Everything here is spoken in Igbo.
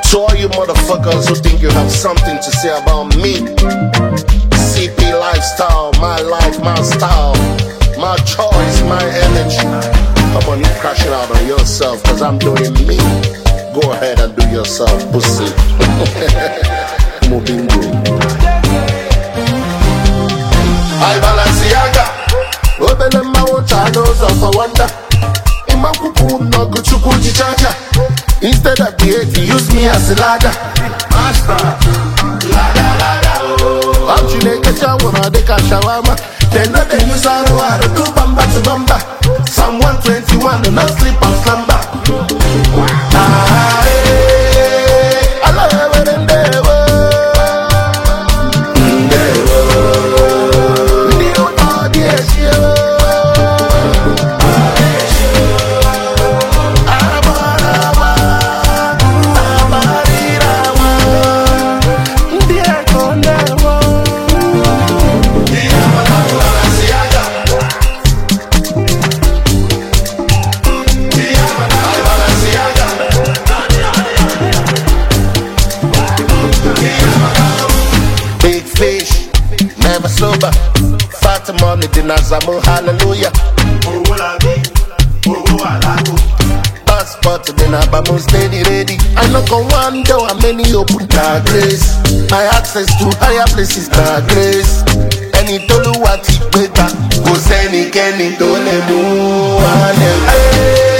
To all you motherfuckers who think you have something to say about me, CP lifestyle, my life, my style, my choice, my energy. Come on, you crash it out on yourself, cause I'm doing me. Go ahead and do yourself, pussy. Mubingo. I Balenciaga. Obele mawacha knows of a wonder. Imakuku no guchuku jichacha. Instead of the hate, use me as a ladder. Master. Ladder, oh. I'm chilling the shower, they can shawarma. Then not they use our water, do bamba to bamba. Psalm 121, do not sleep or slumber. I love it in there. Never sober, fat money, dinazamu, hallelujah. Passport, then I'm steady ready. I knock on one door, and many open the grace. My access to higher places, the grace. Any tolu wati better, go send it, Kenny, don't let me.